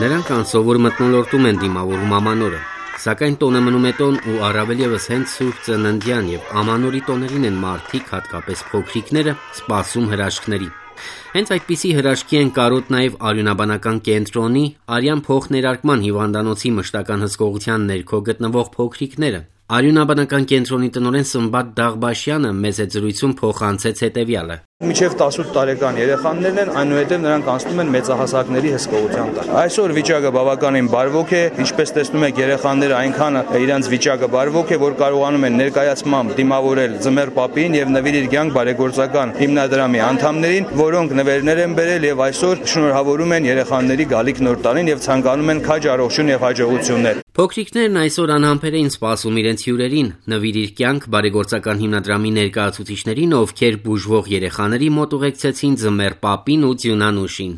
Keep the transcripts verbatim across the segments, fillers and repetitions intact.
Նրանք անսովոր մթնոլորտում են դիմավորում ամանորը, սակայն տոնը մնում է տոն ու առավել ևս հենց Սուրբ Ծննդյան եւ Ամանորի տոներին են մարդիկ, հատկապես փոքրիկները, սպասում հրաշքների։ Հենց այդպիսի հրաշքի են կարոտ նաև արյունաբանական կենտրոնի արյան փոխներարկման հիվանդանոցի մշտական հսկողության ներքո գտնվող փոքրիկները։ Արյունաբանական կենտրոնի տնօրեն Սմբատ Դաղբաշյանը մեծ զրույցում փոխանցեց հետևյալը. Մինչև տասութ տարեկան երեխաներն են, այնուհետև նրանք անցնում են մեծահասակների հսկողության տակ։ Այսօր վիճակը բավականին բարվոք է, ինչպես տեսնում եք, երեխաները այնքան իրենց վիճակը բարվոք է, որ կարողանում են ներկայացմամբ դիմավորել Ձմեռ Պապին եւ Նվիրիր կյանք բարեգործական հիմնադրամի անդամներին, որոնք նվերներ են բերել եւ այսօր շնորհավորում են երեխաների գալիք նոր տարին եւ ցանկանում են քաջ առողջություն եւ հաջողություններ։ Փոքրիկներն այսօր անհամբեր էին սպասում իրենց հյուրերին, Նվիրիր կյանք բարեգործական հիմնադրամի ներկայացուցիչներին, ովքեր բուժվող երեխաների մոտ ուղեկցեցին Ձմեռ Պապին ու Ձյունանուշին։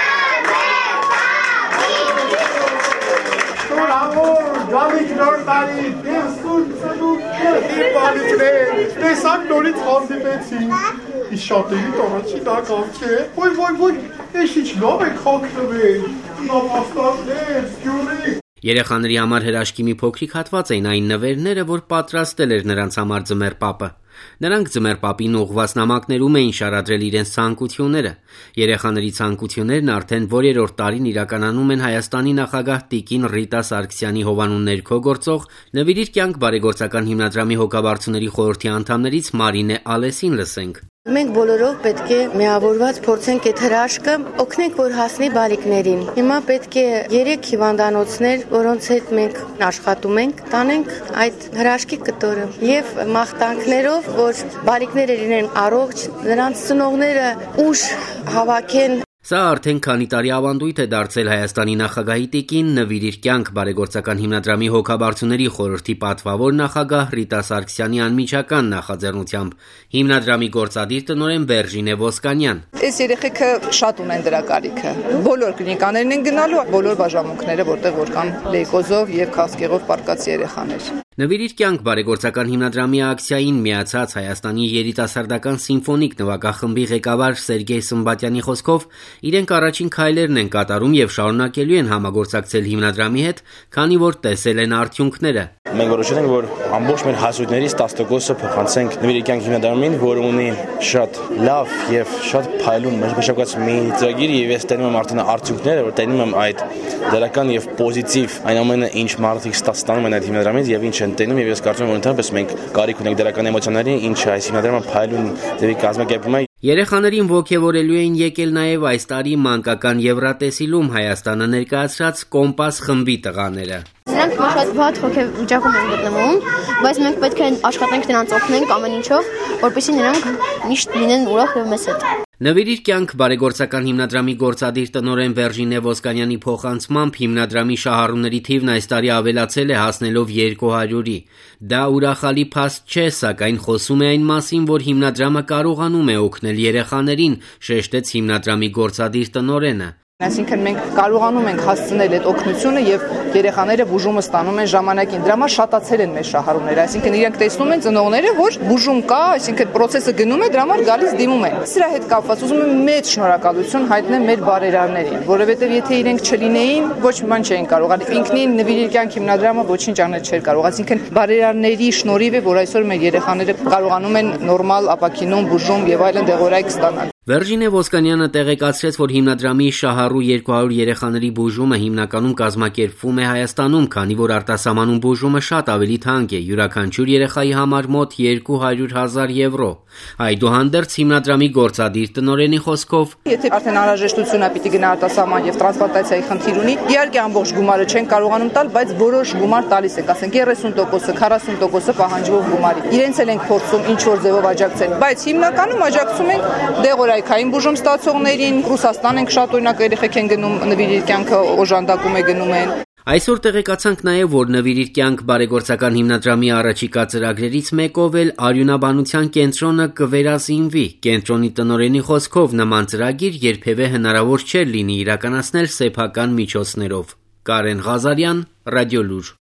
Գալիք նոր տարի, դեր սուրբ ծնունդներ, դեր բանիքներ, տեսակ նորից հանդիպեցին։ Իս շատերի տանաչի դա կամք է, ոյ ոյ ոյ, ես ինչ լավ եք հոգնվել, լավ աստատներ, սկյուրի։ Երեխաների համար հրաշքի մի փոքրիկ հատված էին այն նվերները, որ պատրաստել էր նրանց համար Ձմեռ Պապը։ Նրանք Ձմեռ Պապին ուղղված նամակներում էին շարադրել իրենց ցանկությունները։ Երեխաների ցանկություններն արդեն որերորդ տարին իրականանում են Հայաստանի նախագահ Տիկին Ռիտա Սարգսյանի հովանու ներքո գործող Նվիրիր կյանք բարեգործական հիմնադրամի հոգաբարձուների խորհրդի անդամներից Մարինե Ալեսին լսենք։ Մենք բոլորով պետք է միավորված փորձենք այդ հրաշքը, օգնենք, որ հասնի բալիկներին։ Հիմա պետք է երեք հիվանդանոցներ, որոնց հետ մենք աշխատում ենք, տանենք այդ հրաշքի կտորը եւ մաղթանքներով, որ բալիկները լինեն առողջ, նրանց ծնողները ուժ հավաքեն։ Սա արդեն քանի տարի ավանդույթ է դարձել Հայաստանի նախագահի տիկին Նվիրիր կյանք բարեգործական հիմնադրամի հոգաբարձուների խորհրդի պատվավոր նախագահ Ռիտա Սարգսյանի անմիջական նախաձեռնությամբ հիմնադրամի գործադիր տնօրեն Բերժինե Ոսկանյան։ Այս երեխեքը շատ ունեն դրա կարիքը։ Բոլոր կլինիկաներն են գնալու, բոլոր բաժանմունքները, որտեղ որ կան լեյկոզով եւ քաղցկեղով պարկած երեխաներ։ Նվիրիր կյանք բարեգործական հիմնադրամի ակցիային միացած Հայաստանի երիտասարդական սիմֆոնիկ նվագախմբի ղեկավար Սերգեյ Սմբատյանի խոսքով իրենք առաջին քայլերն են կատարում եւ շարունակելու են համագործակցել հիմնադրամի հետ, քանի որ տեսել են արդյունքները։ Մենք որոշել ենք, որ ամբողջ մեր հասույթներից տասը տոկոսը փոխանցենք Նվիրիր կյանք հիմնադրամին, որը ունի շատ լավ եւ շատ փայլուն մշակված մի ծրագիր եւ ես տենում եմ արդեն արդյունքները, որ տենում եմ այդ դրական եւ պոզիտիվ այն ամենը, ինչ մարդիկ ստանում են այդ հիմնադրամից եւ ինչ են տենում եւ ես կարծում եմ, որ ընդհանրապես մենք կարիք ունենք դրական էմոցիաների, ինչը այս հիմնադրամը փայլուն դեպի կազմակերպում է։ Երեխաներին ոգևորելու էին եկել նաև այս տարի մանկական Եվրատեսիլում Հայաստանը ներկայացրած Կոմպաս խմբի տղաները։ Նրանք շատ վատ հոգեվիճակում են գտնվում, բայց մենք պետք է աշխատենք նրանց օգնենք ամեն ինչով, որպեսզի նրանք միշտ լինեն ուրախ եւ մեզ հետ։ Նվիրիր կյանք բարեգործական հիմնադրամի գործադիր տնօրեն Բերժինե Ոսկանյանի փոխանցմամբ հիմնադրամի շահառուների թիվն այս տարի ավելացել է հասնելով երկու հարյուրի։ Դա ուրախալի փաստ չէ, սակայն խոսում է այն մասին, որ հիմնադրամը կարողանում է օգնել երեխաներին, շեշտեց հիմնադրամի գործադիր տնօրենը։ Այսինքն մենք կարողանում ենք հասցնել այդ օգնությունը եւ երեխաները բուժումը ստանում են ժամանակին։ Դրա համար շատացել են մեր շահառուները, այսինքն իրենք տեսնում են ծնողները, որ բուժում կա, այսինքն process-ը գնում է, դրա համար գալիս դիմում են։ Սրա հետ կապված ուզում եմ մեծ շնորհակալություն հայտնել մեր բարերարներին, որովհետեւ եթե իրենք չլինեին, ոչ մի բան չէին կարող անել։ Ինքնին Նվիրիր կյանք հիմնադրամը ոչինչ անել չէր կարող, այսինքն բարերարների շնորհիվ է, որ այսօր մեր երեխաները կարողանում են նորմալ ապակինում բուժում եւ այլն դեղորայք ստանալ։ Բերժինե Ոսկանյանը տեղեկացրեց, որ հիմնադրամի շահառու երկու հարյուր երեխաների բուժումը հիմնականում կազմակերպվում է Հայաստանում, քանի որ արտասահմանում բուժումը շատ ավելի թանկ է, յուրաքանչյուր երեխայի համար մոտ երկու հարյուր հազար եվրո։ Այդուհանդերձ հիմնադրամի գործադիր տնօրենի խոսքով, եթե արդեն անհրաժեշտություն է պիտի գնա արտասահման եւ տրանսպլանտացիայի խնդիր ունի, իհարկե ամբողջ գումարը չեն կարողանում տալ, բայց որոշ գումար տալիս ենք, ասենք երեսուն տոկոսը, քառասուն տոկոսը պահանջվող գումարի։ Իրենց էլ ենք փորձում ինչ որ ձևով աջակցել, բայց հիմնականում աջակցում ենք դեղորայքային բուժում ստացողներին, Ռուսաստան ենք շատ օրինակ երեխեք են գնում, Նվիրիր կյանքը օժանդակում է գնում են։ Այսօր տեղեկացանք նաև, որ Նվիրիր կյանք բարեգործական հիմնադրամի առաջիկա ծրագրերից մեկով էլ արյունաբանության կենտրոնը կվերազինվի։ Կենտրոնի տնօրենի խոսքով նման ծրագիր երբևէ հնարավոր չէր լինի իրականացնել սեփական միջոցներով։ Կարեն Ղազարյան, Ռադիոլուր։